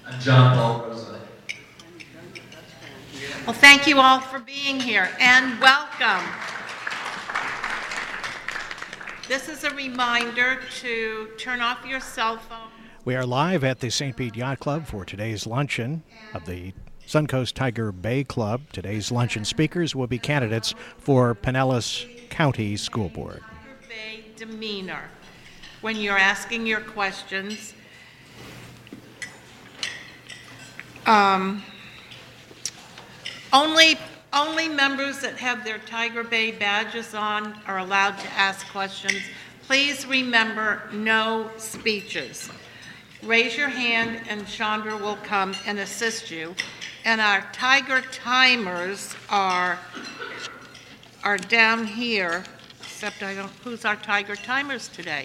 I'm John Paul Rosa. Well, thank you all for being here, and welcome. This is a reminder to turn off your cell phone. We are live at the St. Pete Yacht Club for today's luncheon of the Suncoast Tiger Bay Club. Today's luncheon speakers will be candidates for Pinellas County School Board. Tiger Bay demeanor when you're asking your questions. Only members that have their Tiger Bay badges on are allowed to ask questions. Please remember, no speeches. Raise your hand and Chandra will come and assist you. And our Tiger timers are down here, except who's our Tiger timers today?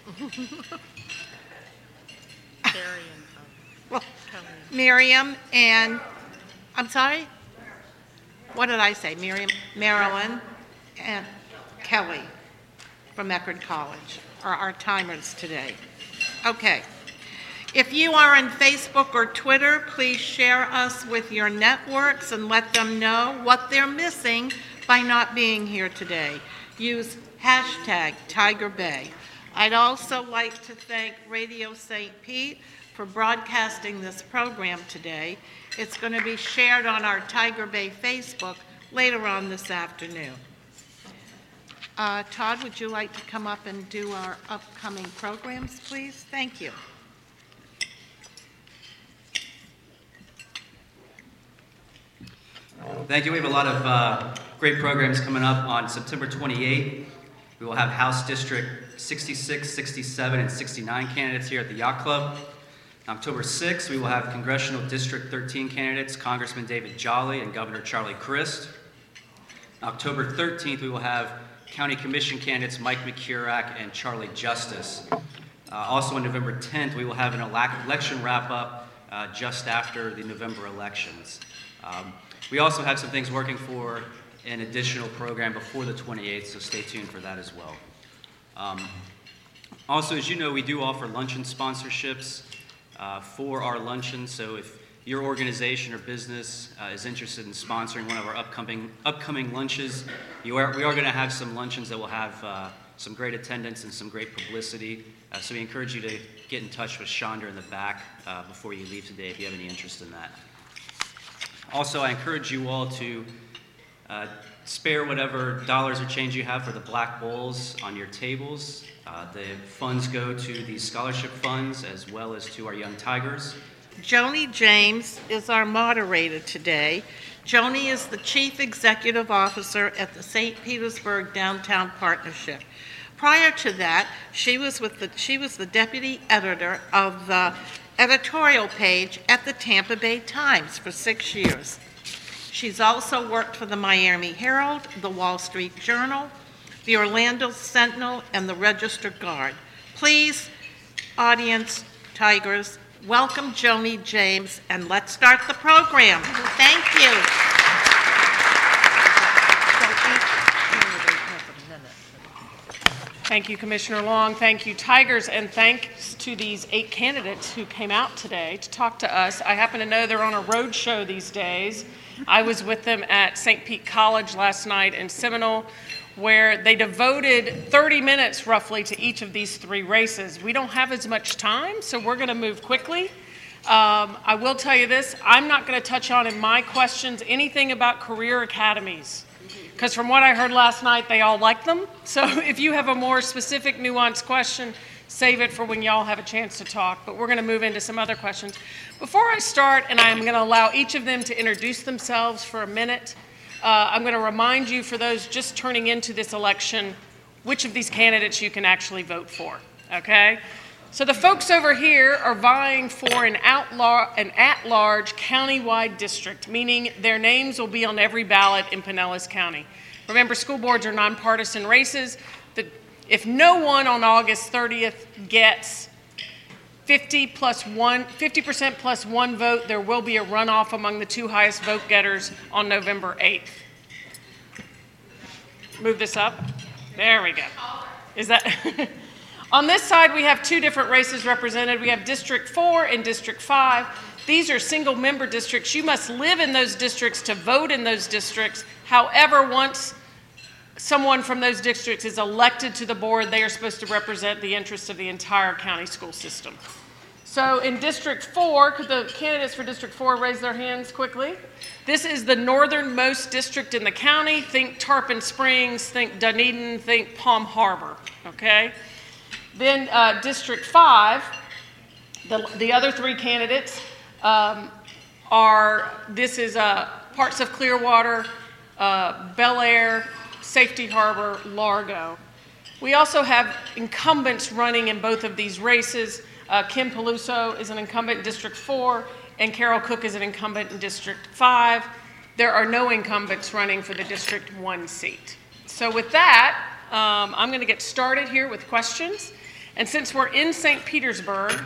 Miriam and, I'm sorry? What did I say? Miriam, Marilyn, and Kelly from Eckerd College are our timers today. Okay. If you are on Facebook or Twitter, please share us with your networks and let them know what they're missing by not being here today. Use hashtag Tiger Bay. I'd also like to thank Radio St. Pete for broadcasting this program today. It's going to be shared on our Tiger Bay Facebook later on this afternoon. Todd, would you like to come up and do our upcoming programs, please? Thank you. Thank you. We have a lot of great programs coming up on September 28th. We will have House District 66, 67, and 69 candidates here at the Yacht Club. October 6th, we will have Congressional District 13 candidates, Congressman David Jolly and Governor Charlie Crist. October 13th, we will have County Commission candidates Mike McCurach and Charlie Justice. Also on November 10th, we will have an election wrap-up just after the November elections. We also have some things working for an additional program before the 28th, so stay tuned for that as well. Also, as you know, we do offer luncheon sponsorships for our luncheon, so if your organization or business is interested in sponsoring one of our upcoming lunches, we are going to have some luncheons that will have some great attendance and some great publicity, so we encourage you to get in touch with Chandra in the back before you leave today if you have any interest in that. Also, I encourage you all to spare whatever dollars or change you have for the black bowls on your tables. The funds go to the scholarship funds as well as to our Young Tigers. Joni James is our moderator today. Joni is the Chief Executive Officer at the St. Petersburg Downtown Partnership. Prior to that, she was the Deputy Editor of the editorial page at the Tampa Bay Times for 6 years. She's also worked for the Miami Herald, the Wall Street Journal, the Orlando Sentinel, and the Register Guard. Please, audience, Tigers, welcome Joni James, and let's start the program. Thank you. Thank you, Commissioner Long. Thank you, Tigers, and thanks to these 8 candidates who came out today to talk to us. I happen to know they're on a road show these days. I was with them at St. Pete College last night in Seminole, where they devoted 30 minutes roughly to each of these 3 races. We don't have as much time, so we're going to move quickly. I will tell you this, I'm not going to touch on in my questions anything about career academies, because from what I heard last night, they all like them. So if you have a more specific, nuanced question, save it for when y'all have a chance to talk. But we're going to move into some other questions. Before I start, and I'm going to allow each of them to introduce themselves for a minute, I'm going to remind you, for those just turning into this election, which of these candidates you can actually vote for, okay? So the folks over here are vying for an at-large county-wide district, meaning their names will be on every ballot in Pinellas County. Remember, school boards are nonpartisan races. If no one on August 30th gets 50% plus one vote, there will be a runoff among the 2 highest vote getters on November 8th. Move this up. There we go. Is that... On this side, we have 2 different races represented. We have District 4 and District 5. These are single-member districts. You must live in those districts to vote in those districts. However, once someone from those districts is elected to the board, they are supposed to represent the interests of the entire county school system. So in District 4, could the candidates for District 4 raise their hands quickly? This is the northernmost district in the county. Think Tarpon Springs, think Dunedin, think Palm Harbor, okay? Then District 5, the other three candidates this is parts of Clearwater, Bel Air, Safety Harbor, Largo. We also have incumbents running in both of these races. Kim Peluso is an incumbent in District 4, and Carol Cook is an incumbent in District 5. There are no incumbents running for the District 1 seat. So with that, I'm going to get started here with questions. And since we're in St. Petersburg,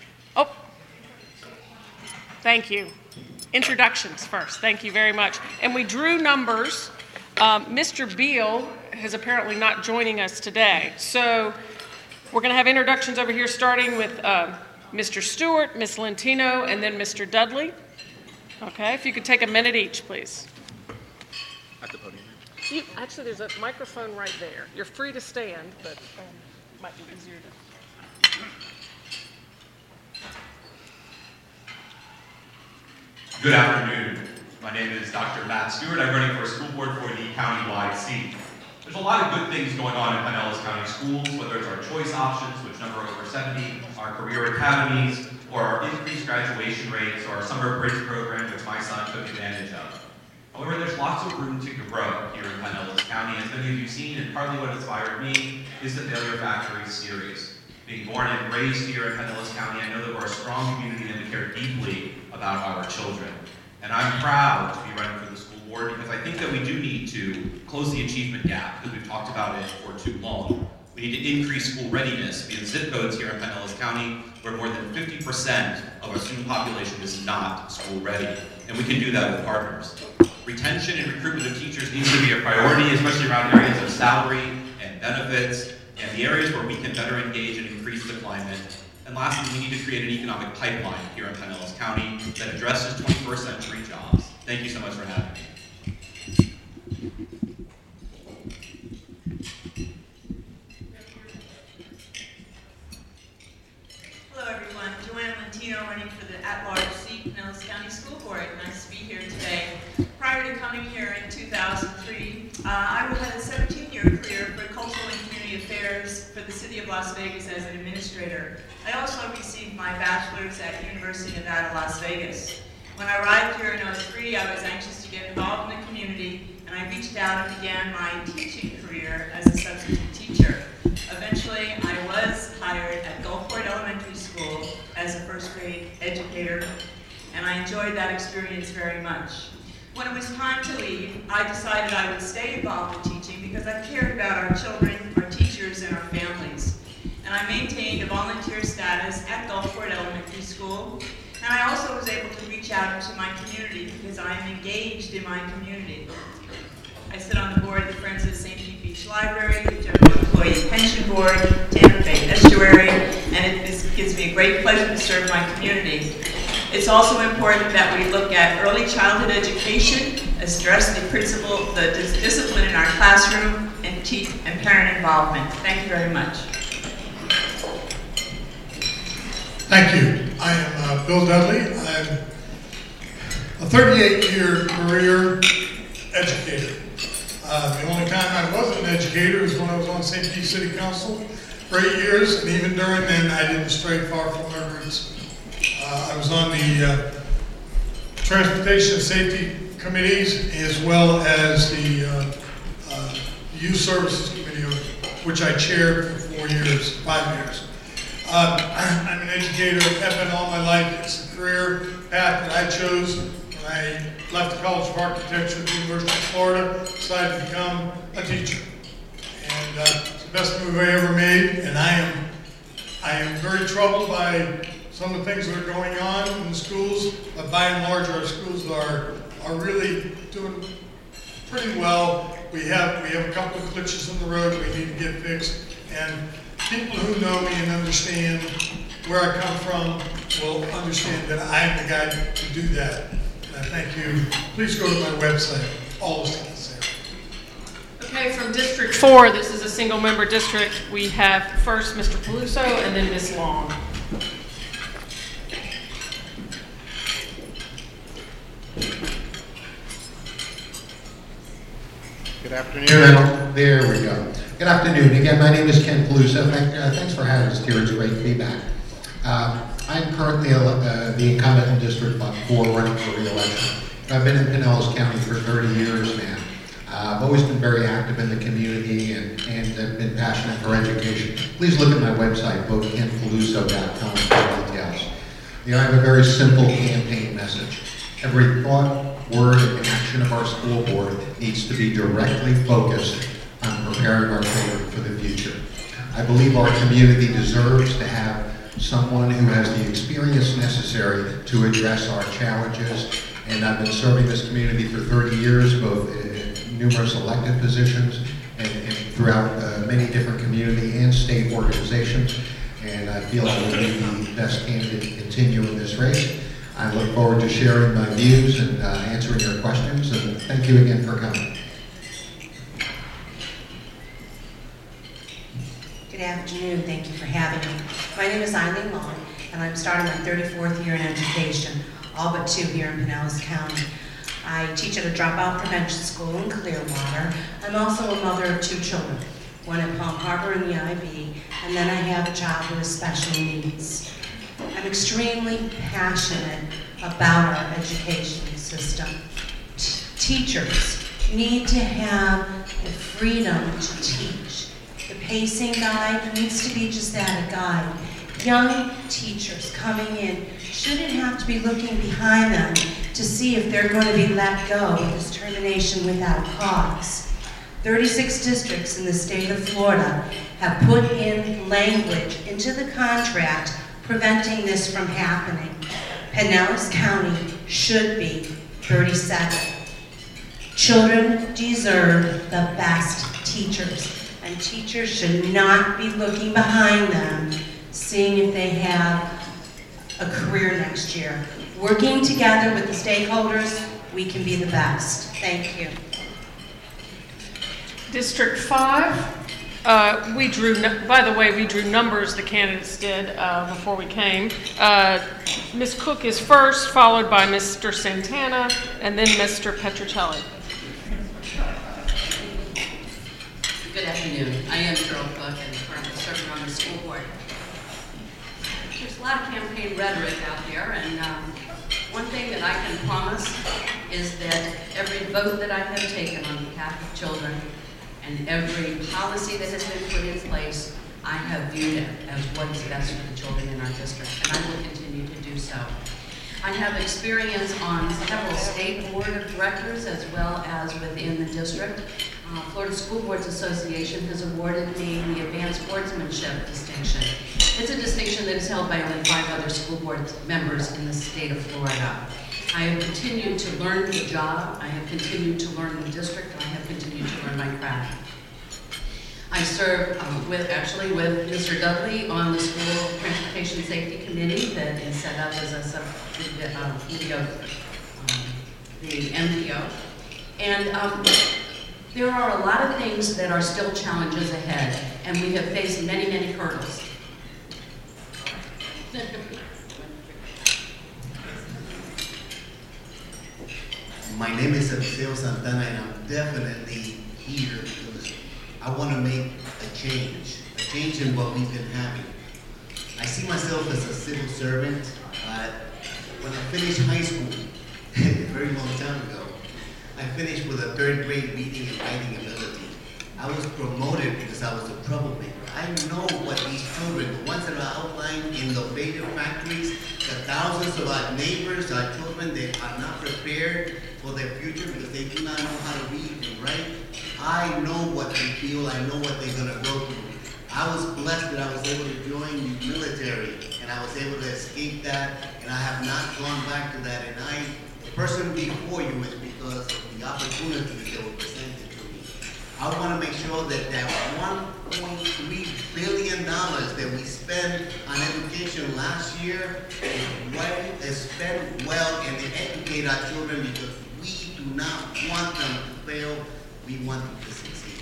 thank you. Introductions first. Thank you very much. And we drew numbers. Mr. Beal is apparently not joining us today. So we're going to have introductions over here, starting with Mr. Stewart, Ms. Lentino, and then Mr. Dudley. Okay, if you could take a minute each, please. At the podium. Actually, there's a microphone right there. You're free to stand, but it might be easier to... Good afternoon. My name is Dr. Matt Stewart. I'm running for school board for the countywide seat. There's a lot of good things going on in Pinellas County schools, whether it's our choice options, which number over 70, our career academies, or our increased graduation rates, or our summer bridge program, which my son took advantage of. However, there's lots of room to grow here in Pinellas County. As many of you have seen, and partly what inspired me is the Failure Factory series. Being born and raised here in Pinellas County, I know that we're a strong community and we care deeply about our children. And I'm proud to be running for the school board because I think that we do need to close the achievement gap because we've talked about it for too long. We need to increase school readiness. We have zip codes here in Pinellas County where more than 50% of our student population is not school ready. And we can do that with partners. Retention and recruitment of teachers needs to be a priority, especially around areas of salary and benefits, and the areas where we can better engage and increase the climate. And lastly, we need to create an economic pipeline here in Pinellas County that addresses 21st century jobs. Thank you so much for having me. Hello everyone, Joanna Lentino running for the at-large seat, Pinellas County School Board. Nice to be here today. Prior to coming here in 2003, I had a 17-year career for cultural and community affairs for the city of Las Vegas as an administrator. I also received my bachelor's at University of Nevada, Las Vegas. When I arrived here in 2003, I was anxious to get involved in the community, and I reached out and began my teaching career as a substitute teacher. Eventually, I was hired at Gulfport Elementary School as a first grade educator, and I enjoyed that experience very much. When it was time to leave, I decided I would stay involved in teaching because I cared about our children, our teachers, and our families. And I maintained a volunteer status at Gulfport Elementary School, and I also was able to reach out into my community because I am engaged in my community. I sit on the board of the Friends of St. Pete Beach Library, the General Employee Pension Board, Tampa Bay Estuary, and it gives me a great pleasure to serve my community. It's also important that we look at early childhood education, address the discipline in our classroom, and parent involvement. Thank you very much. Thank you. I am Bill Dudley. I'm a 38-year career educator. The only time I wasn't an educator was when I was on St. Pete City Council for 8 years, and even during then I didn't stray far from my roots. I was on the Transportation and Safety Committees as well as the Youth Services Committee, which I chaired for 5 years. I'm an educator, have been all my life. It's a career path that I chose when I left the College of Architecture at the University of Florida, decided to become a teacher. And it's the best move I ever made, and I am very troubled by some of the things that are going on in the schools, but by and large our schools are really doing pretty well. We have a couple of glitches in the road we need to get fixed, and people who know me and understand where I come from will understand that I am the guy to do that. And I thank you. Please go to my website, all the things there. Okay, from District 4, this is a single-member district. We have first Mr. Peluso and then Ms. Long. Good afternoon. There we go. Good afternoon. Again, my name is Ken Peluso. Thanks for having us here. It's great to be back. I'm currently the incumbent in District 4 running for re-election. I've been in Pinellas County for 30 years now. I've always been very active in the community and have been passionate for education. Please look at my website, votekenpeluso.com for details. I have a very simple campaign message. Every thought, word, and action of our school board needs to be directly focused on preparing our children for the future. I believe our community deserves to have someone who has the experience necessary to address our challenges, and I've been serving this community for 30 years, both in numerous elected positions and throughout many different community and state organizations, and I feel I will be the best candidate to continue in this race. I look forward to sharing my views and answering your questions, and thank you again for coming. Good afternoon. Thank you for having me. My name is Eileen Long, and I'm starting my 34th year in education, all but 2 here in Pinellas County. I teach at a dropout prevention school in Clearwater. I'm also a mother of 2 children, one at Palm Harbor in the IB, and then I have a child with special needs. I'm extremely passionate about our education system. Teachers need to have the freedom to teach. The pacing guide needs to be just that, a guide. Young teachers coming in shouldn't have to be looking behind them to see if they're going to be let go with this termination without cause. 36 districts in the state of Florida have put in language into the contract preventing this from happening. Pinellas County should be 37. Children deserve the best teachers, and teachers should not be looking behind them, seeing if they have a career next year. Working together with the stakeholders, we can be the best. Thank you. District 5, we drew, by the way, we drew numbers, the candidates did, before we came. Ms. Cook is first, followed by Mr. Santana, and then Mr. Petrocelli. Good afternoon. I am Carol Cook, and currently serving on the school board. There's a lot of campaign rhetoric out there, and one thing that I can promise is that every vote that I have taken on behalf of children and every policy that has been put in place, I have viewed it as what is best for the children in our district, and I will continue to do so. I have experience on several state board of directors as well as within the district. Florida School Boards Association has awarded me the Advanced Sportsmanship distinction. It's a distinction that is held by only 5 other school board members in the state of Florida. I have continued to learn the job, I have continued to learn the district, and I have continued to learn my craft. I serve with Mr. Dudley on the School Transportation Safety Committee that is set up as a subcommittee of the MPO. And there are a lot of things that are still challenges ahead, and we have faced many, many hurdles. My name is Eliseo Santana, and I'm definitely here because I want to make a change in what we've been having. I see myself as a civil servant, but when I finished high school, a very long time ago, I finished with a 3rd grade reading and writing ability. I was promoted because I was a troublemaker. I know what these children, the ones that are outlined in the failure factories, the thousands of our neighbors, our children, they are not prepared for their future because they do not know how to read and write. I know what they feel. I know what they're going to go through. I was blessed that I was able to join the military, and I was able to escape that, and I have not gone back to that. And the person before you is because of the opportunities that were presented to me. I want to make sure that that one $1.3 billion that we spent on education last year is spent well and to educate our children, because we do not want them to fail, we want them to succeed.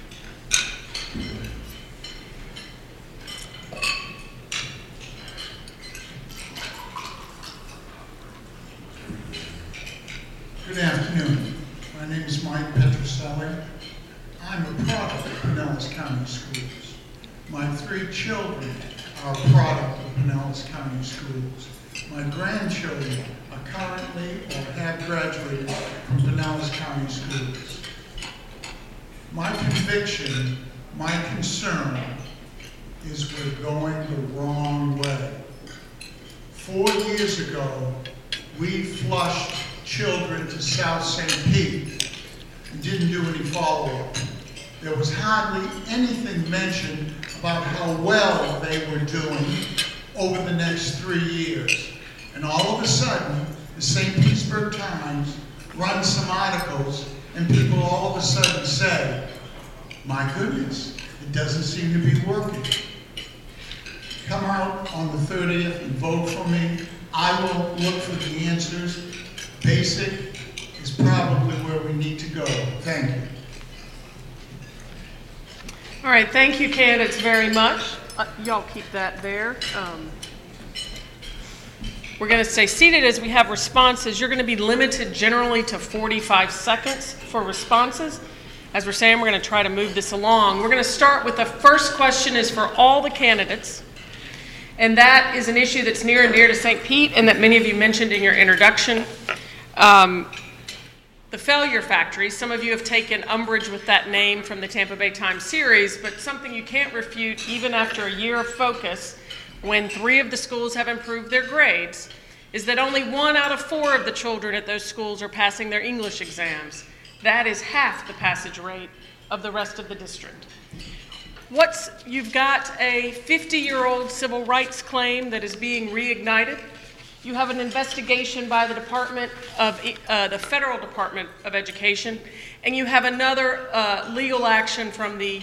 Good afternoon. My name is Mike Petroselli. I'm a product of Pinellas County Schools. My 3 children are a product of Pinellas County Schools. My grandchildren are currently or have graduated from Pinellas County Schools. My conviction, my concern is we're going the wrong way. 4 years ago, we flushed children to South St. Pete and didn't do any follow-up. There was hardly anything mentioned about how well they were doing over the next 3 years. And all of a sudden, the St. Petersburg Times runs some articles and people all of a sudden say, my goodness, it doesn't seem to be working. Come out on the 30th and vote for me. I will look for the answers. Basic is probably where we need to go. Thank you. All right, thank you, candidates, very much. Y'all keep that there. We're going to stay seated as we have responses. You're going to be limited generally to 45 seconds for responses. As we're saying, we're going to try to move this along. We're going to start with the first question is for all the candidates. And that is an issue that's near and dear to St. Pete and that many of you mentioned in your introduction. The failure factory. Some of you have taken umbrage with that name from the Tampa Bay Times series, but something you can't refute even after a year of focus, when 3 of the schools have improved their grades, is that only 1 out of 4 of the children at those schools are passing their English exams. That is half the passage rate of the rest of the district. You've got a 50-year-old civil rights claim that is being reignited. You have an investigation by the the Federal Department of Education, and you have another legal action from the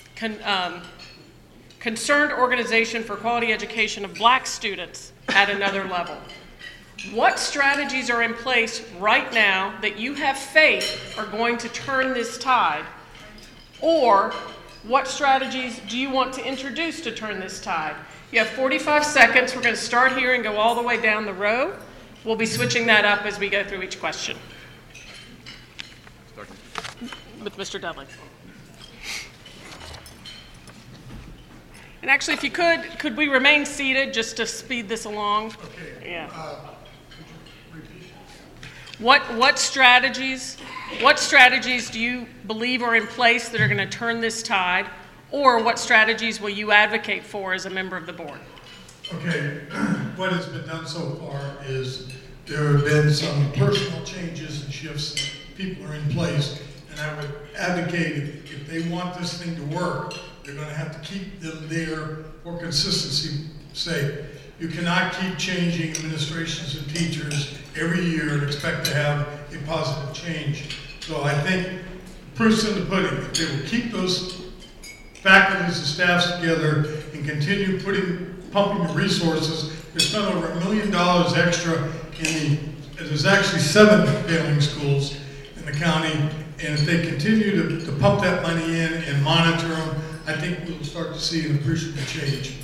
Concerned Organization for Quality Education of Black Students at another level. What strategies are in place right now that you have faith are going to turn this tide? Or what strategies do you want to introduce to turn this tide? You have 45 seconds. We're going to start here and go all the way down the row. We'll be switching that up as we go through each question. With Mr. Dudley. And actually, if you could we remain seated just to speed this along? Okay. Yeah. Could you repeat? What strategies do you believe are in place that are going to turn this tide? Or what strategies will you advocate for as a member of the board? Okay, what has been done so far is there have been some personal changes and shifts. People are in place, and I would advocate if they want this thing to work, they're going to have to keep them there for consistency's sake. You cannot keep changing administrations and teachers every year and expect to have a positive change. So I think proof's in the pudding. If they will keep those faculties and staffs together and continue pumping the resources. They spent over $1 million extra there's actually 7 failing schools in the county, and if they continue to pump that money in and monitor them, I think we'll start to see an appreciable change.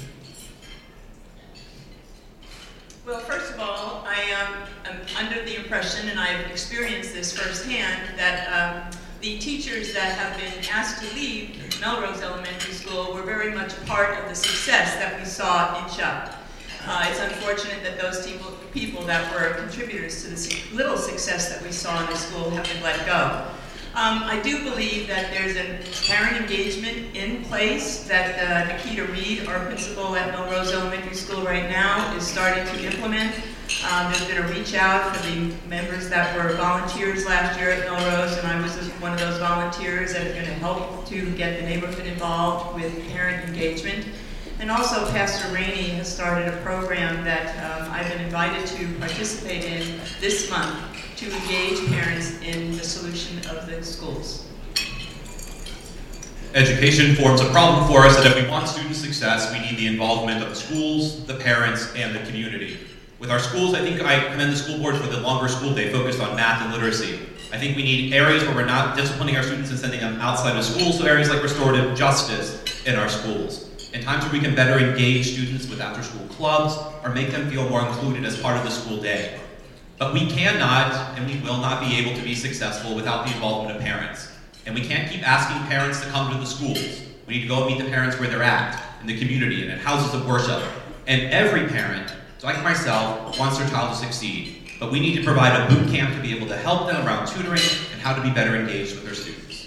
Well, first of all, I am under the impression, and I've experienced this firsthand, that the teachers that have been asked to leave Melrose Elementary School were very much a part of the success that we saw inch up. It's unfortunate that those people that were contributors to the little success that we saw in the school have been let go. I do believe that there's a parent engagement in place that Nikita Reed, our principal at Melrose Elementary School right now, is starting to implement. There's been a reach out for the members that were volunteers last year at Melrose, and I was one of those volunteers that is going to help to get the neighborhood involved with parent engagement. And also Pastor Rainey has started a program that I've been invited to participate in this month to engage parents in the solution of the schools. education forms a problem for us, that if we want student success, we need the involvement of the schools, the parents, and the community. With our schools, I think I commend the school boards for the longer school day focused on math and literacy. I think we need areas where we're not disciplining our students and sending them outside of school, so areas like restorative justice in our schools. And times where we can better engage students with after-school clubs or make them feel more included as part of the school day. But we cannot and we will not be able to be successful without the involvement of parents. And we can't keep asking parents to come to the schools. We need to go and meet the parents where they're at, in the community and at houses of worship. And every parent, like myself, wants their child to succeed. But we need to provide a boot camp to be able to help them around tutoring and how to be better engaged with their students.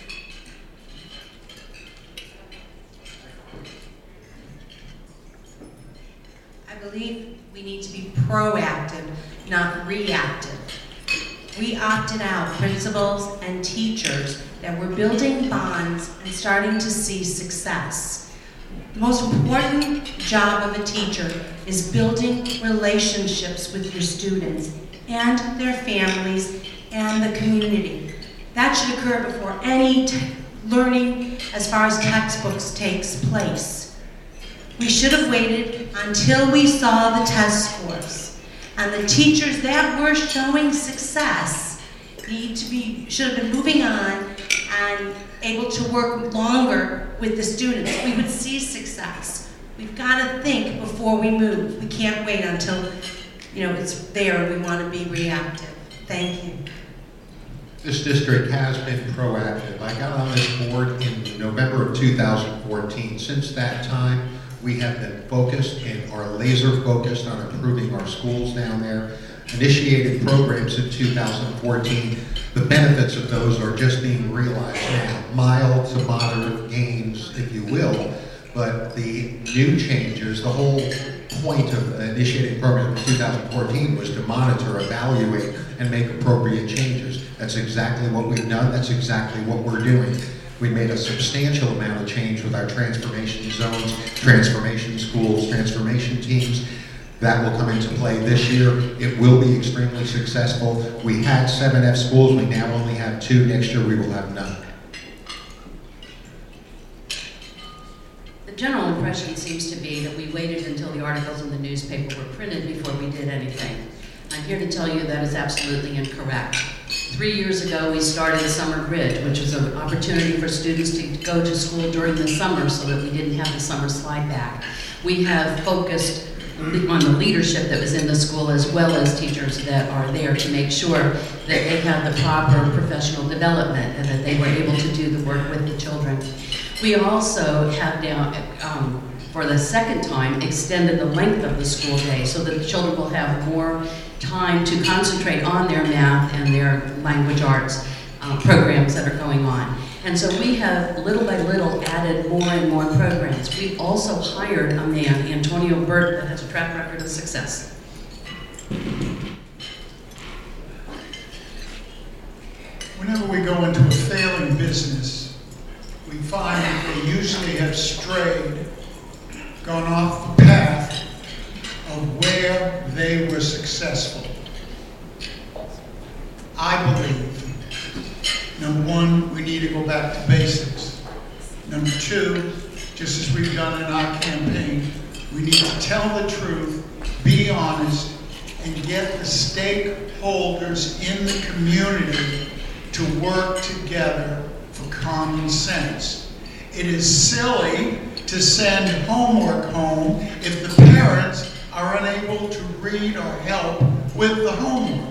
I believe we need to be proactive, not reactive. We opted out, principals and teachers, that we're building bonds and starting to see success. The most important job of a teacher is building relationships with your students and their families and the community. That should occur before any learning as far as textbooks takes place. We should have waited until we saw the test scores. And the teachers that were showing success should have been moving on and able to work longer with the students. We would see success. We've got to think before we move. We can't wait until it's there and we want to be reactive. Thank you. This district has been proactive. I got on this board in November of 2014. Since that time, we have been focused and are laser focused on improving our schools down there. Initiated programs in 2014. The benefits of those are just being realized now. Mild to moderate gains, if you will, but the new changes, the whole point of initiating programs in 2014 was to monitor, evaluate, and make appropriate changes. That's exactly what we've done. That's exactly what we're doing. We made a substantial amount of change with our transformation zones, transformation schools, transformation teams. That will come into play this year. It will be extremely successful. We had 7 F schools. We now only have 2. Next year we will have none. The general impression seems to be that we waited until the articles in the newspaper were printed before we did anything. I'm here to tell you that is absolutely incorrect. 3 years ago, we started the Summer Bridge, which was an opportunity for students to go to school during the summer so that we didn't have the summer slide back. We have focused on the leadership that was in the school as well as teachers that are there to make sure that they have the proper professional development and that they were able to do the work with the children. We also have now, for the second time, extended the length of the school day so that the children will have more time to concentrate on their math and their language arts programs that are going on. And so we have, little by little, added more and more programs. We've also hired a man, Antonio Burt, that has a track record of success. Whenever we go into a failing business, we find that they usually have strayed, gone off the path of where they were successful. I believe, number one, we need to go back to basics. Number two, just as we've done in our campaign, we need to tell the truth, be honest, and get the stakeholders in the community to work together for common sense. It is silly to send homework home if the parents are unable to read or help with the homework.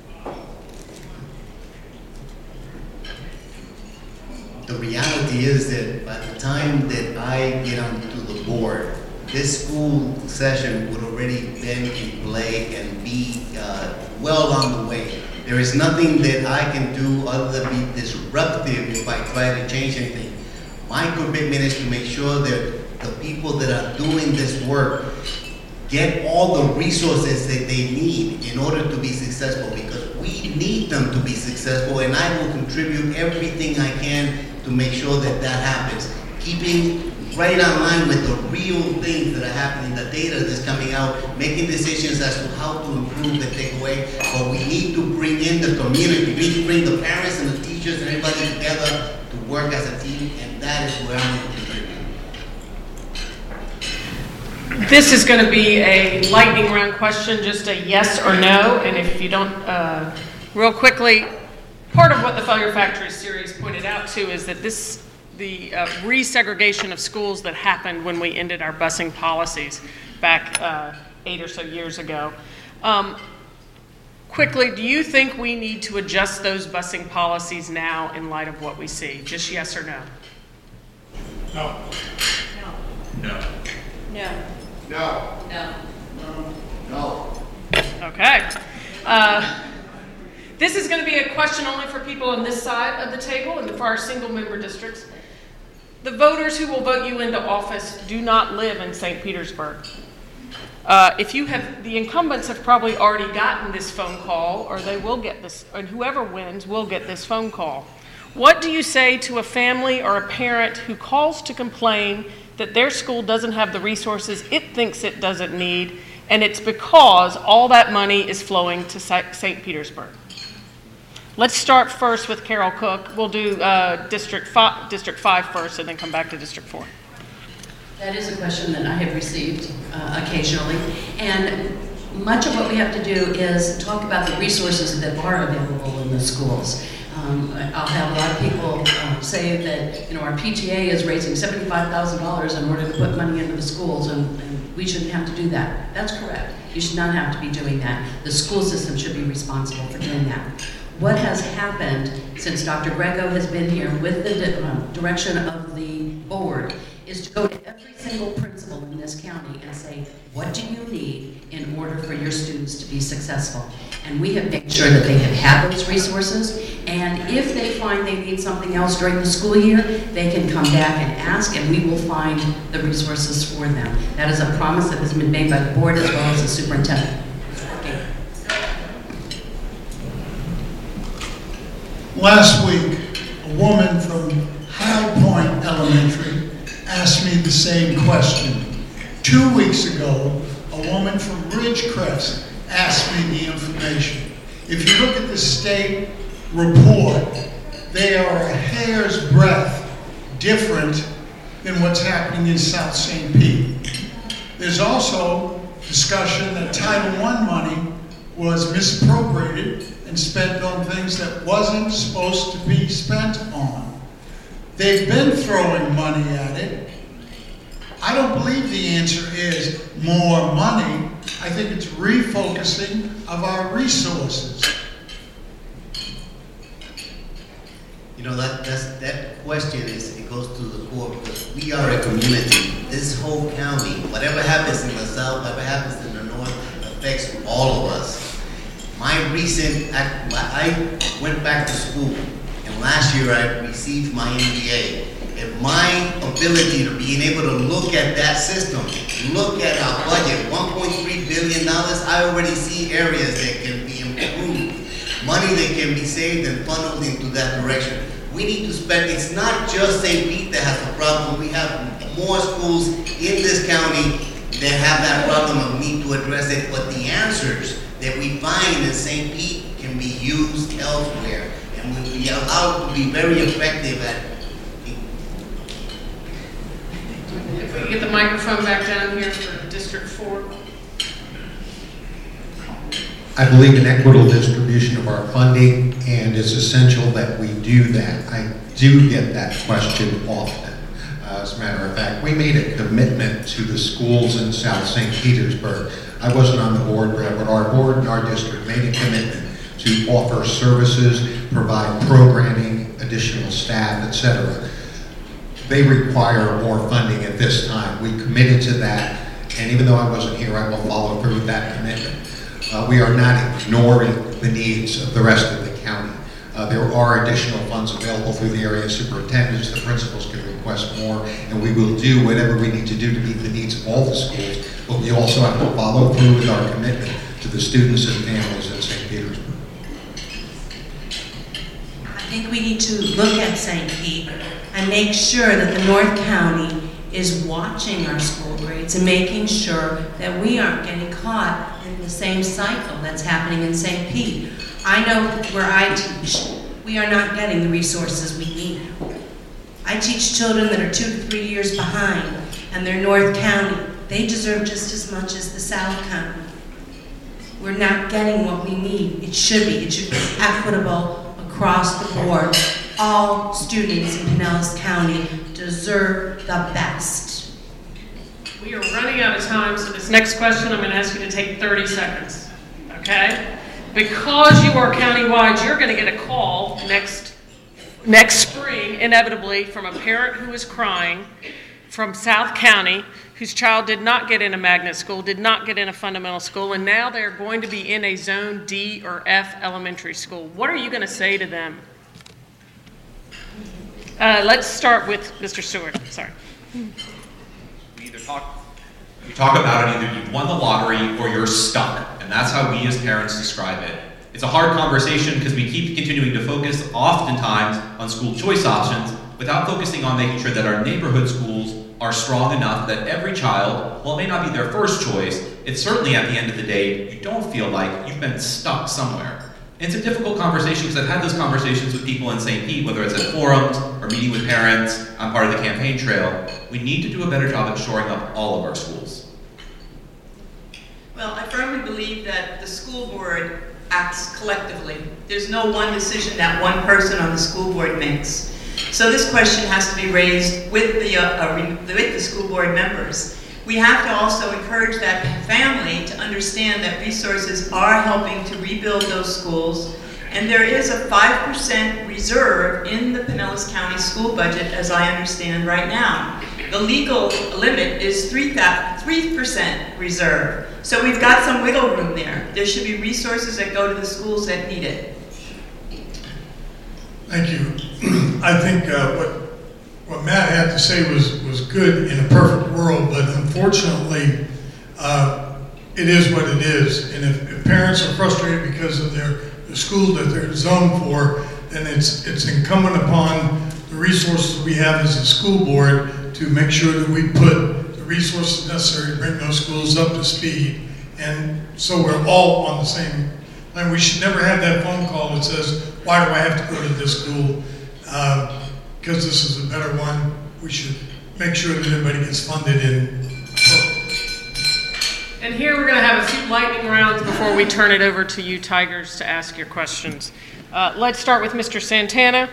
The reality is that by the time that I get onto the board, this school session would already been in play and be well on the way. There is nothing that I can do other than be disruptive if I try to change anything. My commitment is to make sure that the people that are doing this work get all the resources that they need in order to be successful, because we need them to be successful, and I will contribute everything I can to make sure that that happens. Keeping right on line with the real things that are happening, the data that's coming out, making decisions as to how to improve the takeaway, but we need to bring in the community. We need to bring the parents and the teachers and everybody together to work as a team, and that that is where I'm going to contribute. This is going to be a lightning round question, just a yes or no. And if you don't, real quickly, part of what the Failure Factory series pointed out too is that the resegregation of schools that happened when we ended our busing policies back 8 or so years ago. Quickly, do you think we need to adjust those busing policies now in light of what we see? Just yes or no? No. No. No. No. No. No. Okay. This is going to be a question only for people on this side of the table and for our single-member districts. The voters who will vote you into office do not live in St. Petersburg. The incumbents have probably already gotten this phone call, or they will get this, and whoever wins will get this phone call. What do you say to a family or a parent who calls to complain that their school doesn't have the resources it thinks it doesn't need, and it's because all that money is flowing to St. Petersburg? Let's start first with Carol Cook. We'll do District 5 first, and then come back to District 4. That is a question that I have received occasionally, and much of what we have to do is talk about the resources that are available in the schools. I'll have a lot of people say that our PTA is raising $75,000 in order to put money into the schools, and we shouldn't have to do that. That's correct. You should not have to be doing that. The school system should be responsible for doing that. What has happened since Dr. Grego has been here with the direction of the board is to go to every single principal in this county and say, what do you need in order for your students to be successful? And we have made sure that they have had those resources, and if they find they need something else during the school year, they can come back and ask, and we will find the resources for them. That is a promise that has been made by the board as well as the superintendent. Okay. Last week, a woman from High Point Elementary asked me the same question. 2 weeks ago, a woman from Ridgecrest asked me the information. If you look at the state report, they are a hair's breadth different than what's happening in South St. Pete. There's also discussion that Title I money was misappropriated and spent on things that wasn't supposed to be spent on. They've been throwing money at it. I don't believe the answer is more money. I think it's refocusing of our resources. That question it goes to the core because we are a community. This whole county, whatever happens in the south, whatever happens in the north, affects all of us. I went back to school, and last year I received my MBA. And my ability to being able to look at that system, look at our budget, $1.3 billion, I already see areas that can be improved, money that can be saved and funneled into that direction. We need to spend, it's not just St. Pete that has a problem, we have more schools in this county that have that problem and need to address it, but the answers that we find in St. Pete can be used elsewhere and will be allowed to be very effective at. If we can get the microphone back down here for District 4. I believe in equitable distribution of our funding, and it's essential that we do that. I do get that question often. As a matter of fact, we made a commitment to the schools in South St. Petersburg. I wasn't on the board, but our board and our district made a commitment to offer services, provide programming, additional staff, etc. They require more funding at this time. We committed to that, and even though I wasn't here, I will follow through with that commitment. We are not ignoring the needs of the rest of the county. There are additional funds available through the area superintendents. The principals can request more, and we will do whatever we need to do to meet the needs of all the schools, but we also have to follow through with our commitment to the students and families in St. Petersburg. I think we need to look at St. Pete and make sure that the North County is watching our school grades and making sure that we aren't getting caught in the same cycle that's happening in St. Pete. I know where I teach, we are not getting the resources we need. I teach children that are 2 to 3 years behind, and they're North County. They deserve just as much as the South County. We're not getting what we need. It should be equitable across the board. All students in Pinellas County deserve the best. We are running out of time, so this next question, I'm going to ask you to take 30 seconds, okay? Because you are countywide, you're going to get a call next spring, inevitably, from a parent who is crying from South County, whose child did not get in a magnet school, did not get in a fundamental school, and now they're going to be in a zone D or F elementary school. What are you going to say to them? Let's start with Mr. Stewart. Sorry. We talk about it, either you've won the lottery or you're stuck, and that's how we as parents describe it. It's a hard conversation because we keep continuing to focus oftentimes on school choice options without focusing on making sure that our neighborhood schools are strong enough that every child, while it may not be their first choice, it's certainly at the end of the day, you don't feel like you've been stuck somewhere. And it's a difficult conversation because I've had those conversations with people in St. Pete, whether it's at forums or meeting with parents. I'm part of the campaign trail. We need to do a better job at shoring up all of our schools. Well, I firmly believe that the school board acts collectively. There's no one decision that one person on the school board makes. So this question has to be raised with the school board members. We have to also encourage that family to understand that resources are helping to rebuild those schools, and there is a 5% reserve in the Pinellas County school budget, as I understand right now. The legal limit is 3% reserve. So we've got some wiggle room there. There should be resources that go to the schools that need it. Thank you. I think what Matt had to say was good in a perfect world, but unfortunately, it is what it is. And if parents are frustrated because of the school that they're zoned for, then it's incumbent upon the resources we have as a school board to make sure that we put the resources necessary to bring those schools up to speed. And so we're all on the same line. We should never have that phone call that says, why do I have to go to this school? Because this is a better one. We should make sure that everybody gets funded in. And here we're going to have a few lightning rounds before we turn it over to you, Tigers, to ask your questions. Let's start with Mr. Santana.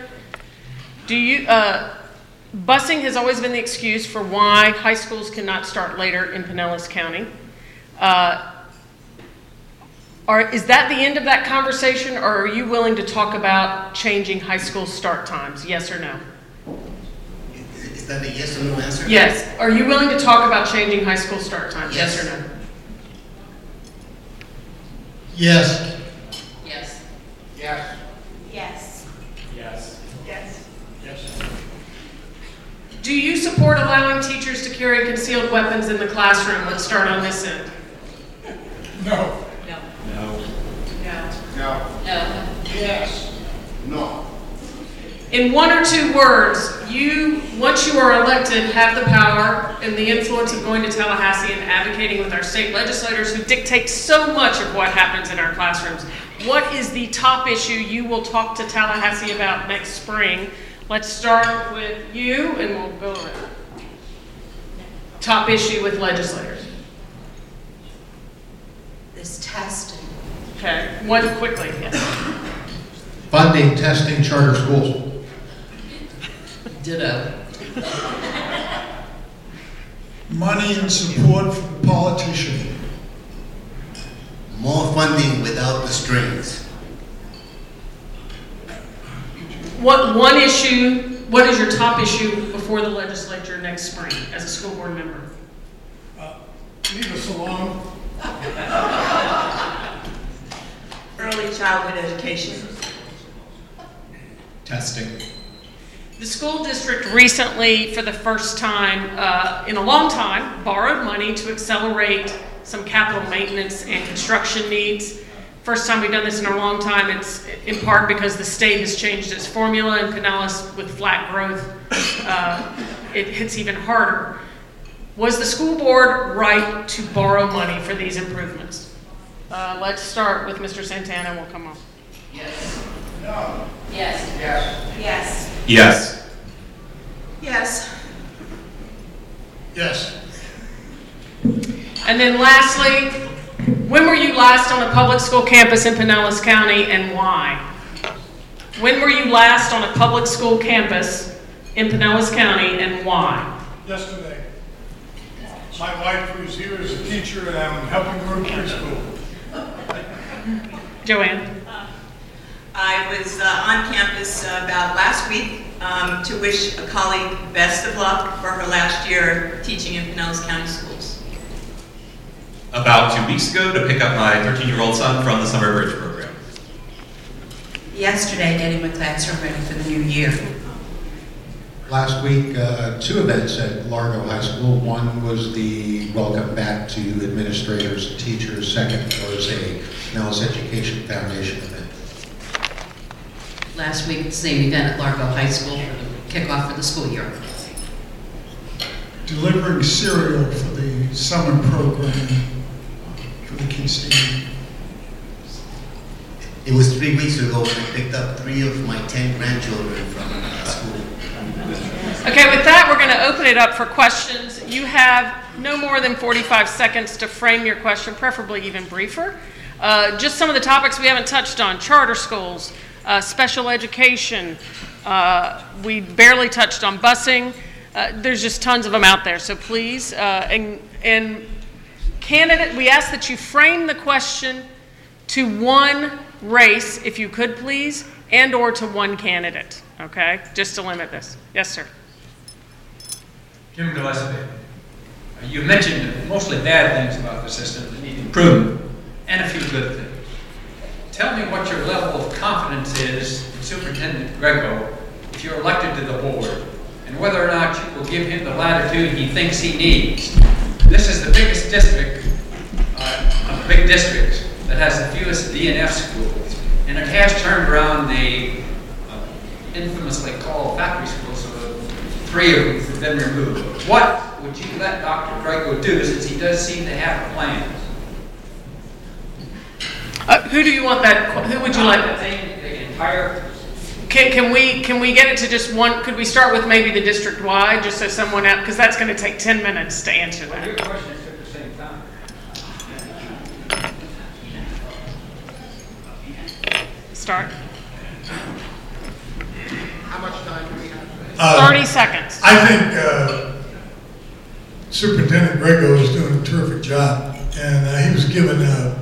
Busing has always been the excuse for why high schools cannot start later in Pinellas County. Is that the end of that conversation, or are you willing to talk about changing high school start times? Yes or no? Is that a yes or no answer? Yes. Are you willing to talk about changing high school start times? Yes, or no? Yes. Yes. Yes. Yes. Yes. Yes. Yes. Do you support allowing teachers to carry concealed weapons in the classroom? Let's start on this end. No. No. No. No. No. No. Yes. No. In 1 or 2 words, once you are elected, have the power and the influence of going to Tallahassee and advocating with our state legislators who dictate so much of what happens in our classrooms. What is the top issue you will talk to Tallahassee about next spring? Let's start with you and we'll go around. Top issue with legislators. This testing. Okay, one quickly, yes. Funding, testing, charter schools. Ditto. Money and support for the politician. More funding without the strings. What is your top issue before the legislature next spring as a school board member? Leave us alone. Early childhood education. Testing. The school district recently, for the first time in a long time, borrowed money to accelerate some capital maintenance and construction needs. First time we've done this in a long time. It's in part because the state has changed its formula, and Pinellas, with flat growth, it hits even harder. Was the school board right to borrow money for these improvements? Let's start with Mr. Santana, and we'll come on. Yes. No. Yes. Yes. Yes. Yes. Yes. Yes. And then lastly, when were you last on a public school campus in Pinellas County and why? When were you last on a public school campus in Pinellas County and why? Yesterday. My wife, who's here, is a teacher, and I'm helping her in preschool. Joanne? I was on campus about last week to wish a colleague best of luck for her last year teaching in Pinellas County Schools. About 2 weeks ago to pick up my 13-year-old son from the Summer Bridge program. Yesterday, getting my classroom ready for the new year. Last week, 2 events at Largo High School. One was the Welcome Back to Administrators and Teachers. Second was a Pinellas Education Foundation event. Last week, the same event at Largo High School for the kickoff for the school year. Delivering cereal for the summer program for the kids to eat. It was 3 weeks ago when I picked up 3 of my 10 grandchildren from school. Okay, with that, we're going to open it up for questions. You have no more than 45 seconds to frame your question, preferably even briefer. Just some of the topics we haven't touched on: charter schools, special education. We barely touched on busing. There's just tons of them out there. So please, and candidate, we ask that you frame the question to one race, if you could please, and or to one candidate, okay? Just to limit this. Yes, sir. Jim Gillespie. You mentioned mostly bad things about the system that need improvement, and a few good things. Tell me what your level of confidence is in Superintendent Grego if you're elected to the board, and whether or not you will give him the latitude he thinks he needs. This is the biggest district of the big districts that has the fewest DNF schools, and it has turned around the infamously called factory schools, so 3 of them have been removed. What would you let Dr. Grego do, since he does seem to have a plan? Who do you want that? Who would you like? The entire. Can we get it to just one? Could we start with maybe the district wide, just so someone else, because that's going to take 10 minutes to answer that. Your question is at the same time. Start. How much time do we have? 30 seconds. I think Superintendent Grego is doing a terrific job, and he was given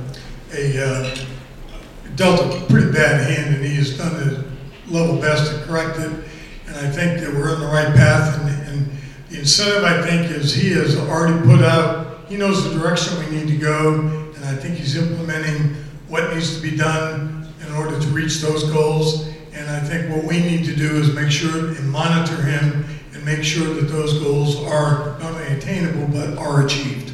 dealt a pretty bad hand, and he has done his level best to correct it. And I think that we're on the right path. And the incentive, I think, is he has already put out. He knows the direction we need to go, and I think he's implementing what needs to be done in order to reach those goals. And I think what we need to do is make sure and monitor him and make sure that those goals are not only attainable but are achieved.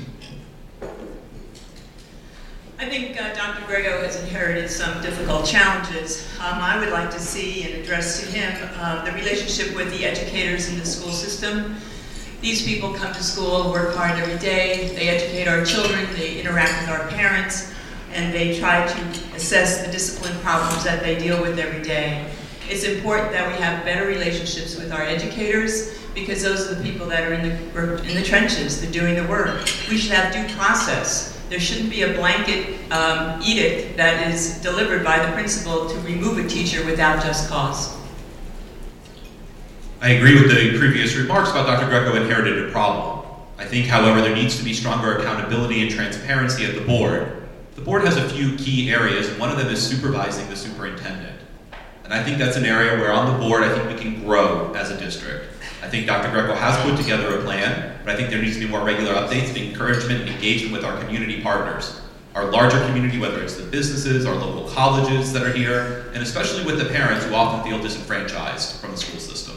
I think Dr. Grego has inherited some difficult challenges. I would like to see and address to him the relationship with the educators in the school system. These people come to school, work hard every day, they educate our children, they interact with our parents, and they try to assess the discipline problems that they deal with every day. It's important that we have better relationships with our educators, because those are the people that are in the trenches, they're doing the work. We should have due process. There shouldn't be a blanket edict that is delivered by the principal to remove a teacher without just cause. I agree with the previous remarks about Dr. Grego inherited a problem. I think, however, there needs to be stronger accountability and transparency at the board. The board has a few key areas, and one of them is supervising the superintendent. And I think that's an area where on the board, I think we can grow as a district. I think Dr. Grego has put together a plan, but I think there needs to be more regular updates, the encouragement and engagement with our community partners. Our larger community, whether it's the businesses, our local colleges that are here, and especially with the parents who often feel disenfranchised from the school system.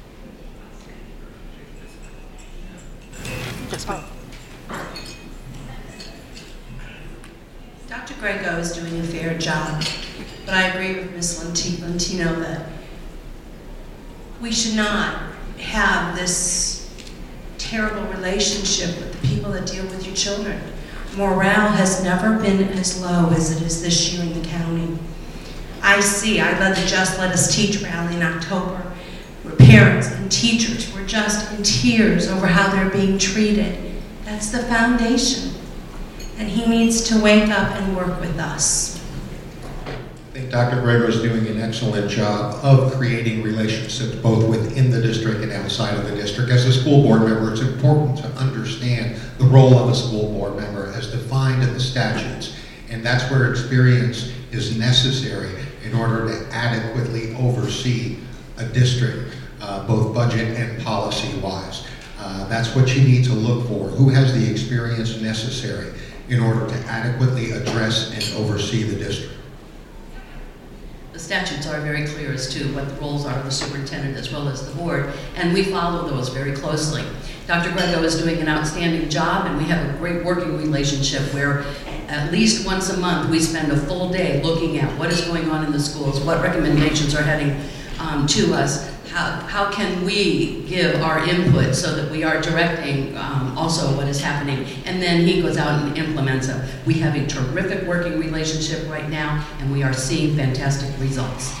Dr. Grego is doing a fair job, but I agree with Ms. Lentino that we should not have this terrible relationship with the people that deal with your children. Morale has never been as low as it is this year in the county. I led the Just Let Us Teach rally in October, where parents and teachers were just in tears over how they're being treated. That's the foundation. And he needs to wake up and work with us. I think Dr. Greger is doing an excellent job of creating relationships both within the district and outside of the district. As a school board member, it's important to understand the role of a school board member as defined in the statutes. And that's where experience is necessary in order to adequately oversee a district, both budget and policy-wise. That's what you need to look for. Who has the experience necessary in order to adequately address and oversee the district? The statutes are very clear as to what the roles are of the superintendent as well as the board, and we follow those very closely. Dr. Grego is doing an outstanding job, and we have a great working relationship where at least once a month we spend a full day looking at what is going on in the schools, what recommendations are heading to us, how can we give our input so that we are directing also what is happening, and then he goes out and implements them. We have a terrific working relationship right now, and we are seeing fantastic results.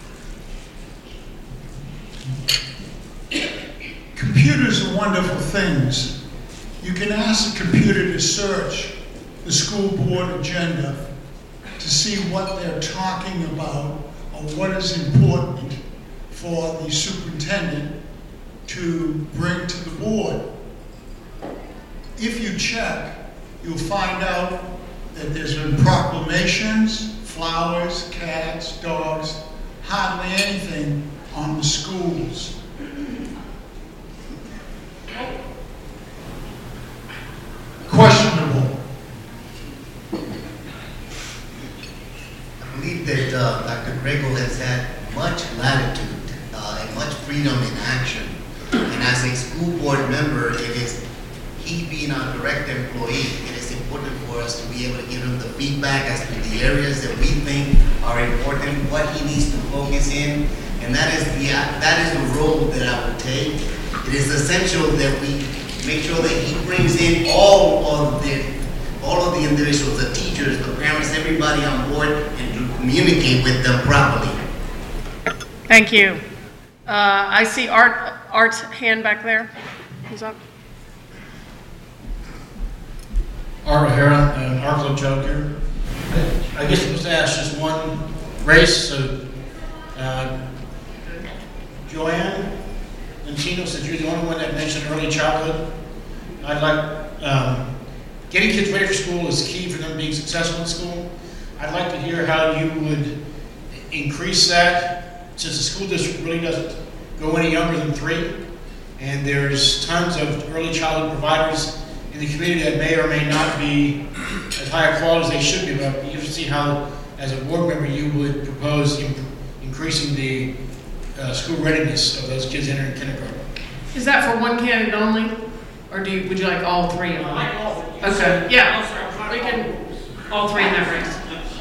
Computers are wonderful things. You can ask the computer to search the school board agenda to see what they're talking about or what is important for the superintendent to bring to the board. If you check, you'll find out that there's been proclamations, flowers, cats, dogs, hardly anything on the schools. Questionable. I believe that Dr. Grego has had much latitude and much freedom in action. And as a school board member, it is he being our direct employee, it is important for us to be able to give him the feedback as to the areas that we think are important, what he needs to focus in, and that is the role that I would take. It is essential that we make sure that he brings in all of the individuals, the teachers, the parents, everybody on board, and to communicate with them properly. Thank you. I see Art's hand back there. Who's up? Art O'Hara, an art club joker. I guess I was asked just one race. So, Joanne Lentino said you're the only one that mentioned early childhood. I'd like, getting kids ready for school is key for them being successful in school. I'd like to hear how you would increase that, since the school district really doesn't go any younger than 3, and there's tons of early childhood providers in the community that may or may not be as high a quality as they should be, but you should see how, as a board member, you would propose increasing the school readiness of those kids entering kindergarten. Is that for one candidate only, or would you like all 3 on? I like all 3. Okay, yeah, we can all 3 in that race.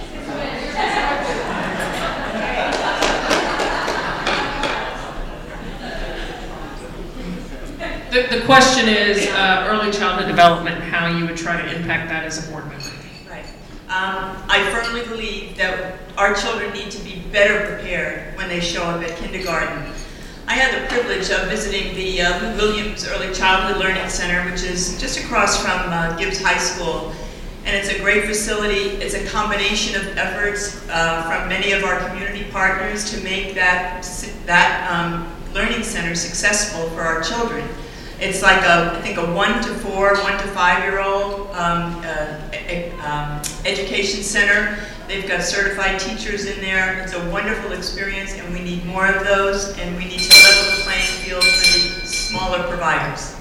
The question is early childhood development, how you would try to impact that as a board member. Right. I firmly believe that our children need to be better prepared when they show up at kindergarten. I had the privilege of visiting the Lou Williams Early Childhood Learning Center, which is just across from Gibbs High School. And it's a great facility. It's a combination of efforts from many of our community partners to make that learning center successful for our children. It's like I think a 1 to 4, 1 to 5-year-old education center. They've got certified teachers in there. It's a wonderful experience, and we need more of those, and we need to level the playing field for the smaller providers.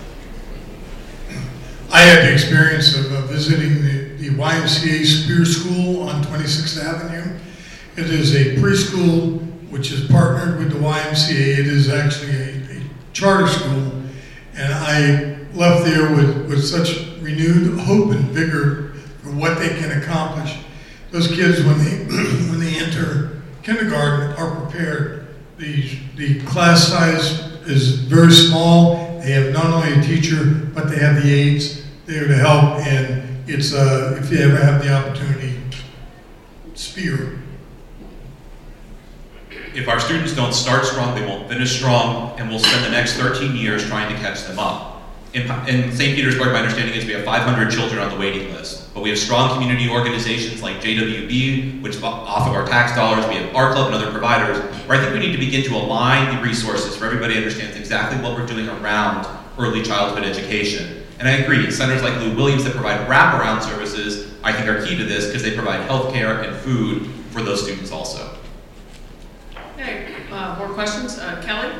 I had the experience of visiting the YMCA Spear School on 26th Avenue. It is a preschool which is partnered with the YMCA. It is actually a charter school. And I left there with such renewed hope and vigor for what they can accomplish. Those kids, when they enter kindergarten, are prepared. The class size is very small. They have not only a teacher, but they have the aides there to help. And it's if you ever have the opportunity, Spear. If our students don't start strong, they won't finish strong, and we'll spend the next 13 years trying to catch them up. In St. Petersburg, my understanding is we have 500 children on the waiting list, but we have strong community organizations like JWB, which off of our tax dollars, we have our club and other providers, where I think we need to begin to align the resources for everybody understands exactly what we're doing around early childhood education. And I agree, centers like Lou Williams that provide wraparound services, I think are key to this because they provide healthcare and food for those students also. Okay, more questions? Kelly?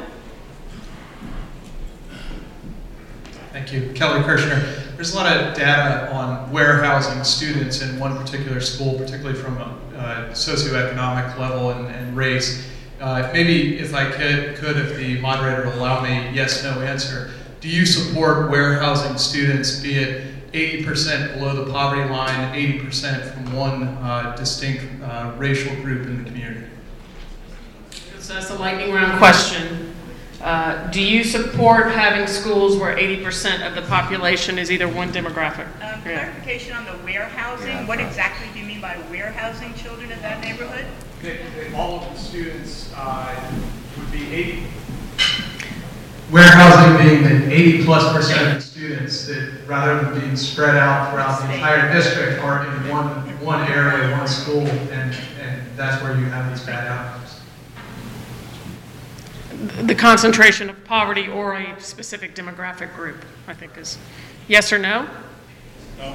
Thank you. Kelly Kirshner. There's a lot of data on warehousing students in one particular school, particularly from a socioeconomic level and race. Maybe if I could, if the moderator will allow me, yes, no answer. Do you support warehousing students, be it 80% below the poverty line, 80% from one distinct racial group in the community? So that's a lightning round question. Do you support having schools where 80% of the population is either one demographic? Clarification on the warehousing. What exactly do you mean by warehousing children in that neighborhood? All of the students would be 80. Warehousing being that 80+% of students that rather than being spread out throughout the entire district are in one area, one school, and that's where you have these bad outcomes. The concentration of poverty or a specific demographic group, I think is yes or no? No.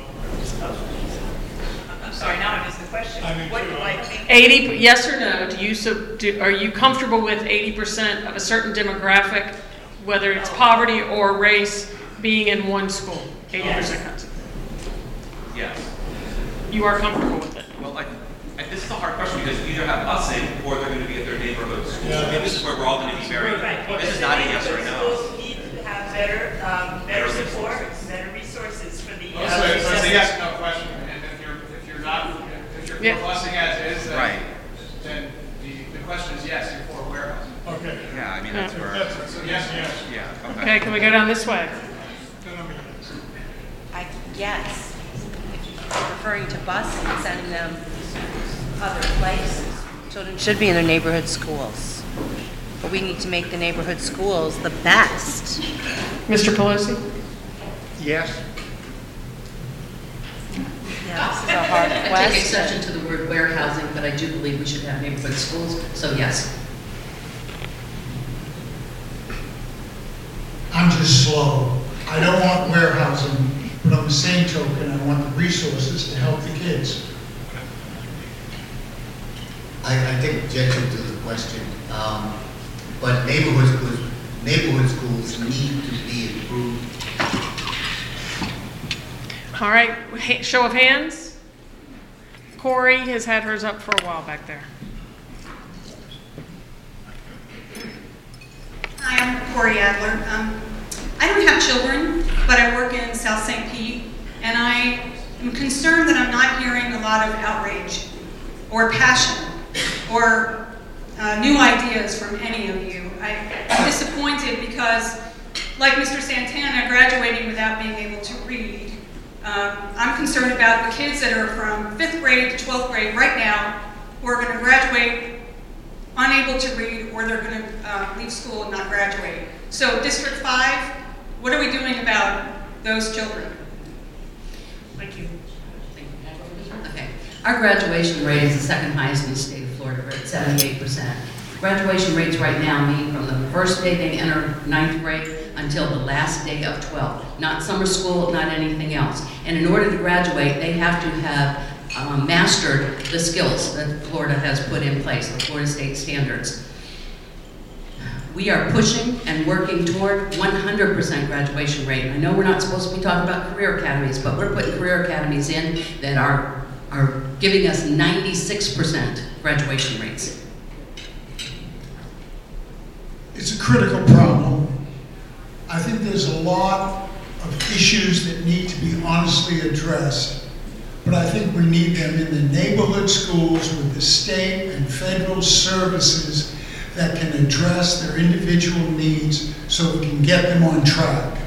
I'm sorry, now I missed the question. What do I think? 80, yes or no? Are you comfortable with 80% of a certain demographic, whether it's poverty or race, being in one school? 80% concentration. Yes. You are comfortable with it? Well, this is a hard question because you either have us in or they're going to be at their neighborhood school. Yeah. I mean, this is where we're all going to be very. This is not a yes or no. Schools need to have better support, better resources for the. So it's a yes or no question, and if you're robusting as is, right, then the question is yes, you're for warehousing. Okay. Yeah, I mean that's where. So yes, yes. Yeah. Okay, can we go down this way? Yes. If you're referring to busing and sending them other places, children should be in their neighborhood schools. But we need to make the neighborhood schools the best. Mr. Pelosi? Yes. Yeah, this is a hard question. I take exception to the word warehousing, but I do believe we should have neighborhood schools, so yes. I'm just slow. I don't want warehousing, but on the same token, I want the resources to help the kids. I take objection to the question, but neighborhood schools need to be improved. All right, show of hands. Corey has had hers up for a while back there. Hi, I'm Corey Adler. I don't have children, but I work in South St. Pete, and I am concerned that I'm not hearing a lot of outrage or passion or new ideas from any of you. I'm disappointed because, like Mr. Santana, graduating without being able to read, I'm concerned about the kids that are from 5th grade to 12th grade right now who are going to graduate unable to read, or they're going to leave school and not graduate. So District 5, what are we doing about those children? Thank you. Okay. Our graduation rate is the second highest in the state of Florida. We're at 78%. Graduation rates right now mean from the first day they enter 9th grade until the last day of 12th. Not summer school, not anything else. And in order to graduate, they have to have mastered the skills that Florida has put in place, the Florida State standards. We are pushing and working toward 100% graduation rate. I know we're not supposed to be talking about career academies, but we're putting career academies in that are giving us 96% graduation rates. It's a critical problem. I think there's a lot of issues that need to be honestly addressed, but I think we need them in the neighborhood schools with the state and federal services that can address their individual needs so we can get them on track.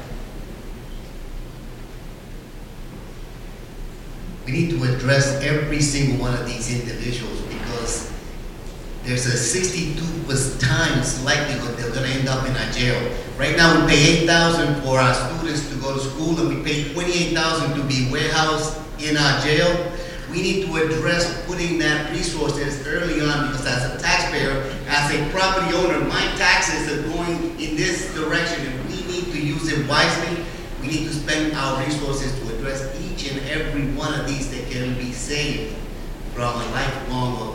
We need to address every single one of these individuals because there's a 62% times likelihood they're going to end up in a jail. Right now, we pay $8,000 for our students to go to school, and we pay $28,000 to be warehoused in our jail. We need to address putting that resources early on, because as a taxpayer, as a property owner, my taxes are going in this direction, and we need to use it wisely. We need to spend our resources to address each and every one of these that can be saved from a lifelong of.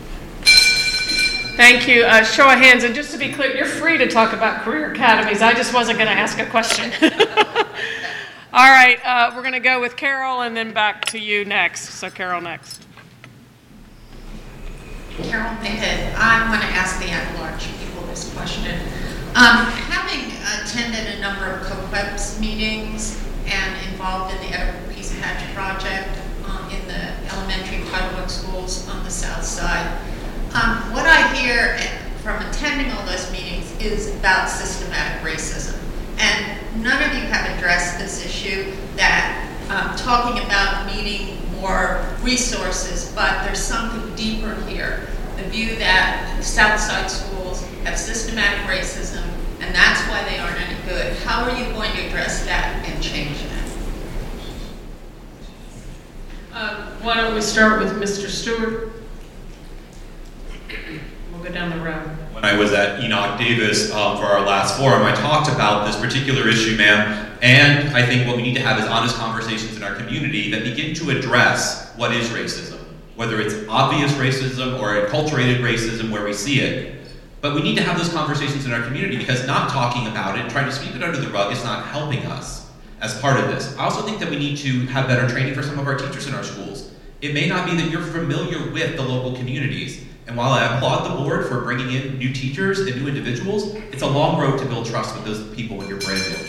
Thank you. Show of hands. And just to be clear, you're free to talk about career academies. I just wasn't going to ask a question. All right. We're going to go with Carol and then back to you next. So Carol next. Carol Mayhead. I want to ask the at-large people this question. Having attended a number of COQUEPS meetings and involved in the Edible Peace Patch project in the elementary public schools on the south side, what I hear from attending all those meetings is about systematic racism. And none of you have addressed this issue, that talking about needing more resources, but there's something deeper here. The view that Southside schools have systematic racism, and that's why they aren't any good. How are you going to address that and change that? Why don't we start with Mr. Stewart? We'll go down the row. When I was at Enoch Davis for our last forum, I talked about this particular issue, ma'am, and I think what we need to have is honest conversations in our community that begin to address what is racism, whether it's obvious racism or enculturated racism where we see it. But we need to have those conversations in our community, because not talking about it, trying to sweep it under the rug, is not helping us as part of this. I also think that we need to have better training for some of our teachers in our schools. It may not be that you're familiar with the local communities. And while I applaud the board for bringing in new teachers and new individuals, it's a long road to build trust with those people when you're brand new.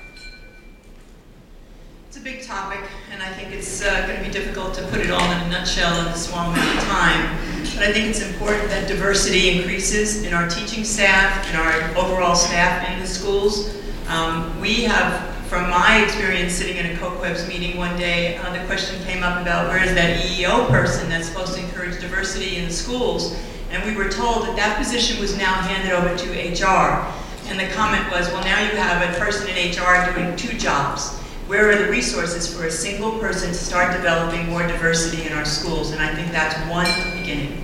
It's a big topic, and I think it's going to be difficult to put it all in a nutshell in a small amount of time. But I think it's important that diversity increases in our teaching staff and our overall staff in the schools. We have, from my experience sitting in a COQUEPS meeting one day, the question came up about where is that EEO person that's supposed to encourage diversity in the schools, and we were told that that position was now handed over to HR. And the comment was, well, now you have a person in HR doing 2 jobs. Where are the resources for a single person to start developing more diversity in our schools? And I think that's one beginning.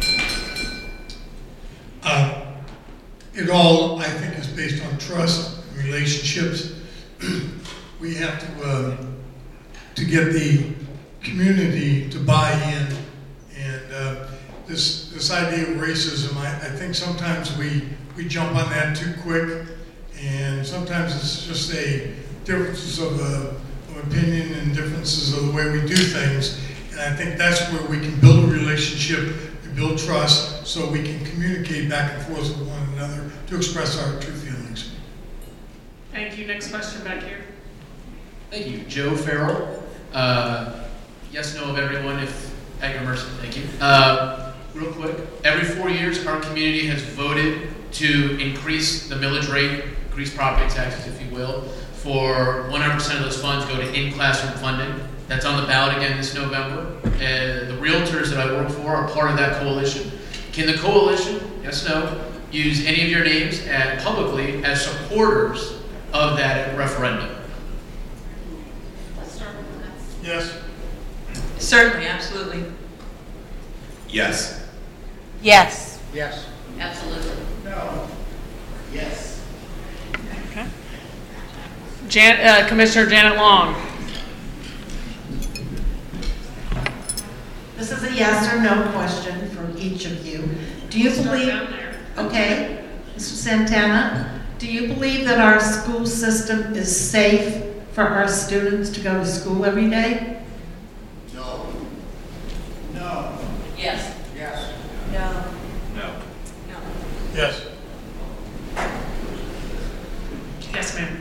It all, I think, is based on trust and relationships. We have to get the community to buy in, and this idea of racism, I think sometimes we jump on that too quick, and sometimes it's just a differences of opinion and differences of the way we do things, and I think that's where we can build a relationship and build trust, so we can communicate back and forth with one another to express our true feelings. Thank you. Next question back here. Thank you. Joe Farrell. Yes, no of everyone, if at your mercy. Thank you. Real quick, every 4 years, our community has voted to increase the millage rate, increase property taxes, if you will, for 100% of those funds go to in-classroom funding. That's on the ballot again this November. And the realtors that I work for are part of that coalition. Can the coalition, yes, no, use any of your names publicly as supporters of that referendum? Yes. Certainly, absolutely. Yes. Yes. Yes. Absolutely. No. Yes. Okay. Commissioner Janet Long. This is a yes or no question from each of you. Do you believe, okay, Mr. Santana, do you believe that our school system is safe for our students to go to school every day? No. No. Yes. Yes. No. No. No. Yes. Yes, ma'am.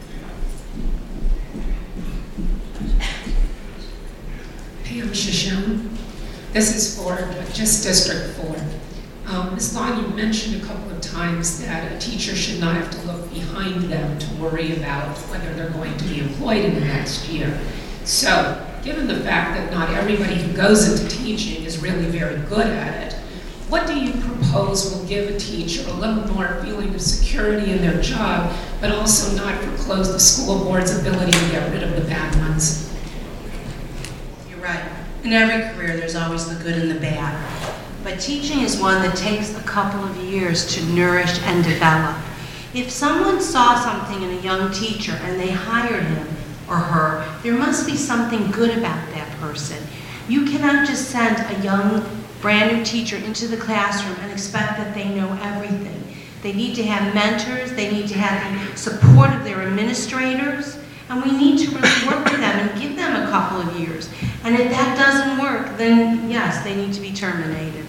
Pam Shoshone. This is for just District 4. Ms. Long, you mentioned a couple of times that a teacher should not have to look behind them to worry about whether they're going to be employed in the next year. So, given the fact that not everybody who goes into teaching is really very good at it, what do you propose suppose will give a teacher a little more feeling of security in their job, but also not foreclose the school board's ability to get rid of the bad ones. You're right. In every career, there's always the good and the bad. But teaching is one that takes a couple of years to nourish and develop. If someone saw something in a young teacher and they hired him or her, there must be something good about that person. You cannot just send a young, brand new teacher into the classroom and expect that they know everything. They need to have mentors, they need to have the support of their administrators, and we need to really work with them and give them a couple of years. And if that doesn't work, then yes, they need to be terminated.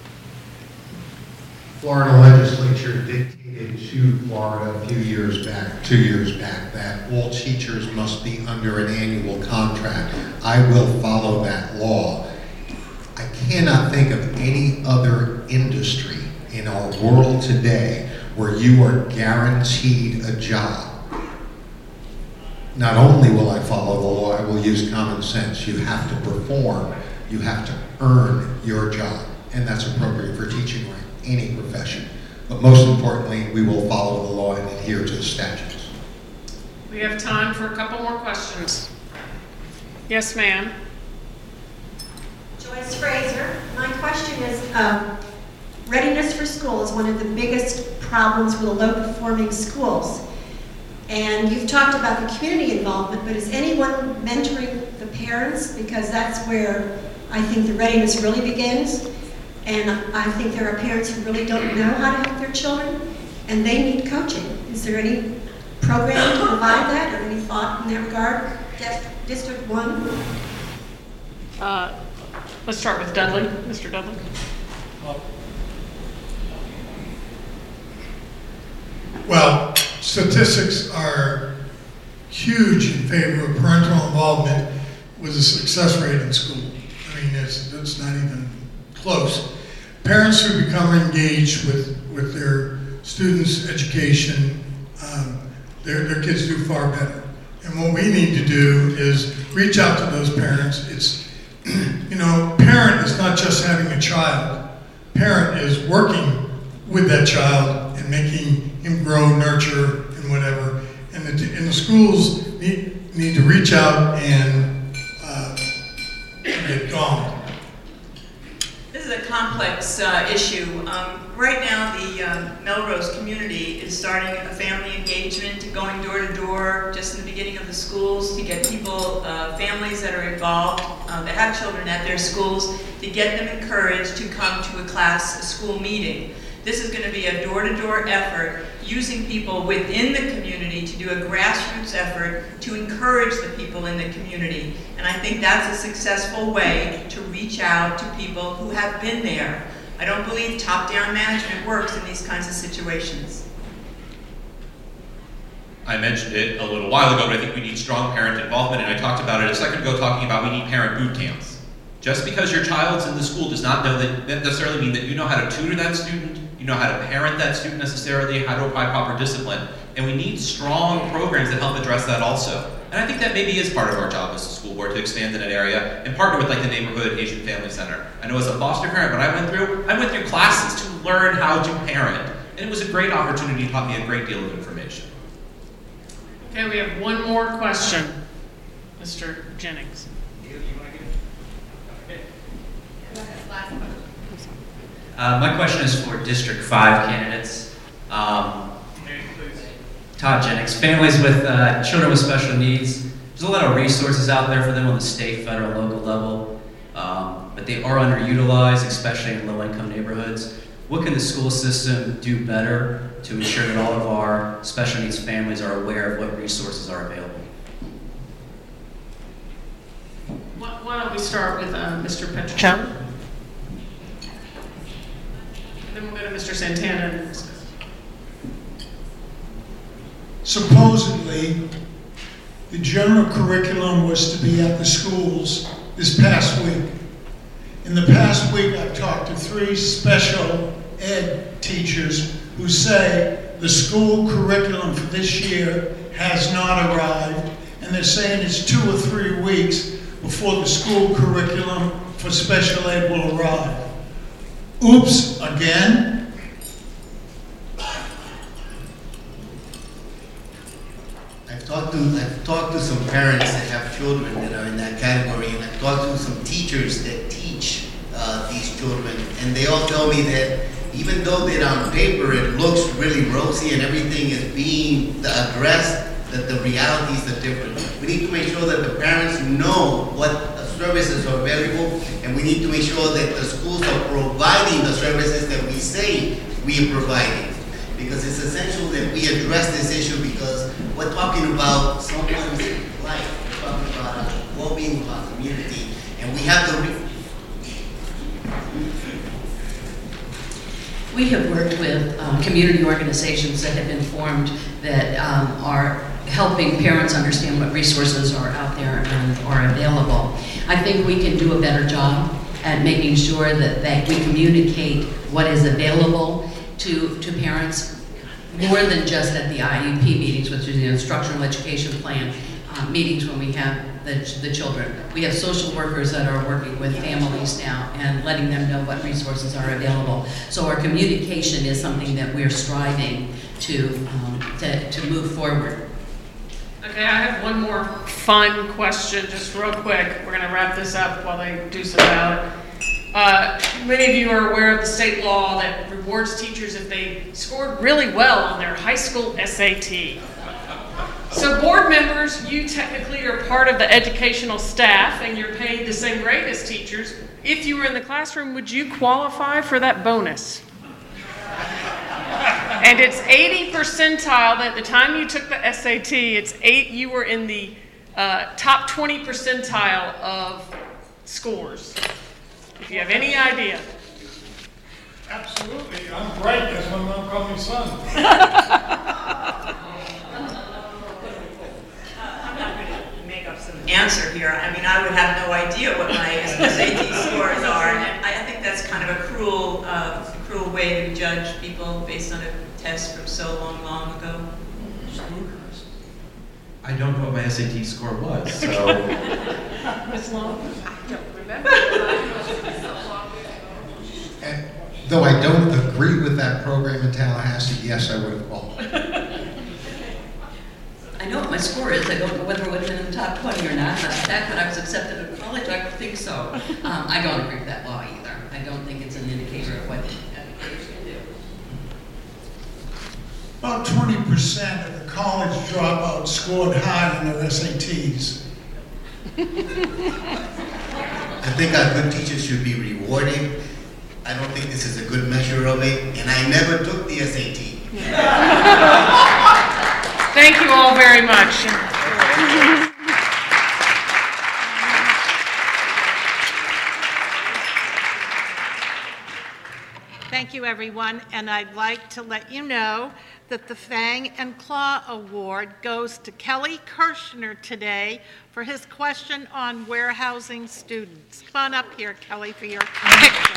Florida legislature dictated to Florida a few years back, 2 years back, that all teachers must be under an annual contract. I will follow that law. I cannot think of any other industry in our world today where you are guaranteed a job. Not only will I follow the law, I will use common sense. You have to perform, you have to earn your job, and that's appropriate for teaching or any profession. But most importantly, we will follow the law and adhere to the statutes. We have time for a couple more questions. Yes, ma'am. Joyce Fraser. My question is, readiness for school is one of the biggest problems with low-performing schools. And you've talked about the community involvement, but is anyone mentoring the parents? Because that's where I think the readiness really begins. And I think there are parents who really don't know how to help their children, and they need coaching. Is there any program to provide that, or any thought in that regard? District 1? Let's start with Dudley. Mr. Dudley. Well, statistics are huge in favor of parental involvement with a success rate in school. I mean, it's not even close. Parents who become engaged with their students' education, their kids do far better. And what we need to do is reach out to those parents. It's, you know, parent is not just having a child. Parent is working with that child and making him grow, nurture, and whatever. And the schools need to reach out and get going. This is a complex issue. Right now, the Melrose community is starting a family engagement, going door to door, just in the beginning of the schools, to get people, families that are involved, that have children at their schools, to get them encouraged to come to a school meeting. This is going to be a door-to-door effort, using people within the community to do a grassroots effort to encourage the people in the community. And I think that's a successful way to reach out to people who have been there. I don't believe top-down management works in these kinds of situations. I mentioned it a little while ago, but I think we need strong parent involvement, and I talked about it a second ago talking about we need parent boot camps. Just because your child's in the school does not necessarily mean that you know how to tutor that student, you know how to parent that student necessarily, how to apply proper discipline. And we need strong programs that help address that also. And I think that maybe is part of our job as a school board to expand in that area and partner with like the Neighborhood Asian Family Center. I know as a foster parent, when I went through classes to learn how to parent. And it was a great opportunity, taught me a great deal of information. Okay, we have one more question. Mr. Jennings. My question is for District 5 candidates. Todd Jennings. Families with children with special needs, there's a lot of resources out there for them on the state, federal, local level, but they are underutilized, especially in low-income neighborhoods. What can the school system do better to ensure that all of our special needs families are aware of what resources are available? Why don't we start with Mr. Petrocelli? Then we'll go to Mr. Santana. Supposedly, the general curriculum was to be at the schools this past week. In the past week, I've talked to 3 special ed teachers who say the school curriculum for this year has not arrived, and they're saying it's 2 or 3 weeks before the school curriculum for special ed will arrive. Oops, again? talked to some parents that have children that are in that category, and I've talked to some teachers that teach these children, and they all tell me that even though that on paper it looks really rosy and everything is being addressed, that the realities are different. We need to make sure that the parents know what services are available, and we need to make sure that the schools are providing the services that we say we are providing. Because it's essential that we address this issue, because we're talking about someone's life, we're talking about well-being of our community, and we have to We have worked with community organizations that have been formed that are helping parents understand what resources are out there and are available. I think we can do a better job at making sure that we communicate what is available to parents more than just at the IEP meetings, which is the instructional education plan meetings when we have the children. We have social workers that are working with families now and letting them know what resources are available. So our communication is something that we're striving to move forward. Okay, I have one more fun question, just real quick. We're going to wrap this up while they do some ballot. Many of you are aware of the state law that rewards teachers if they scored really well on their high school SAT. So board members, you technically are part of the educational staff and you're paid the same rate as teachers. If you were in the classroom, would you qualify for that bonus? And it's 80 percentile. At the time you took the SAT, you were in the top 20 percentile of scores. If you have any idea. Absolutely. I'm bright. That's my mom called me son. Answer here. I mean, I would have no idea what my SAT scores are, and I think that's kind of a cruel way to judge people based on a test from so long ago. I don't know what my SAT score was, so. Ms. Long? I don't remember. And though I don't agree with that program in Tallahassee, yes, I would have qualified. I know what my score is. I don't know whether it would have been in the top 20 or not. But the fact that I was accepted at college, I think so. I don't agree with that law either. I don't think it's an indicator of what educators can do. About 20% of the college dropouts scored high in their SATs. I think our good teachers should be rewarded. I don't think this is a good measure of it, and I never took the SAT. Thank you all very much. Thank you, everyone, and I'd like to let you know that the Fang and Claw Award goes to Kelly Kirshner today for his question on warehousing students. Come on up here, Kelly, for your picture.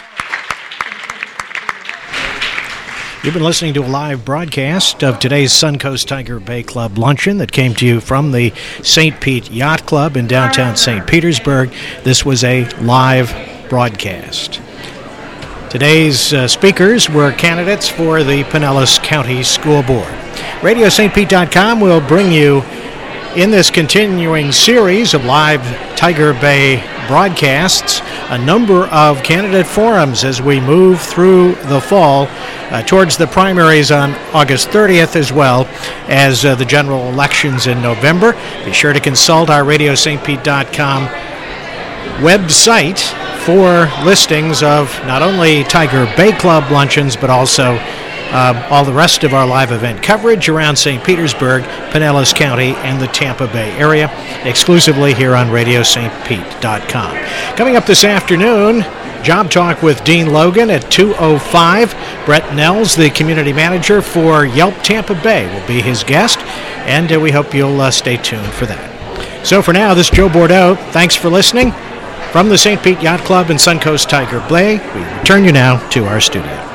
You've been listening to a live broadcast of today's Suncoast Tiger Bay Club luncheon that came to you from the St. Pete Yacht Club in downtown St. Petersburg. This was a live broadcast. Today's speakers were candidates for the Pinellas County School Board. RadioStPete.com will bring you, in this continuing series of live Tiger Bay broadcasts, a number of candidate forums as we move through the fall towards the primaries on August 30th, as well as the general elections in November. Be sure to consult our RadioStPete.com website for listings of not only Tiger Bay Club luncheons, but also all the rest of our live event coverage around St. Petersburg, Pinellas County, and the Tampa Bay area, exclusively here on RadioStPete.com. Coming up this afternoon, Job Talk with Dean Logan at 2:05. Brett Nels, the community manager for Yelp Tampa Bay, will be his guest, and we hope you'll stay tuned for that. So for now, this is Joe Bordeaux. Thanks for listening. From the St. Pete Yacht Club and Suncoast Tiger Bay, we return you now to our studio.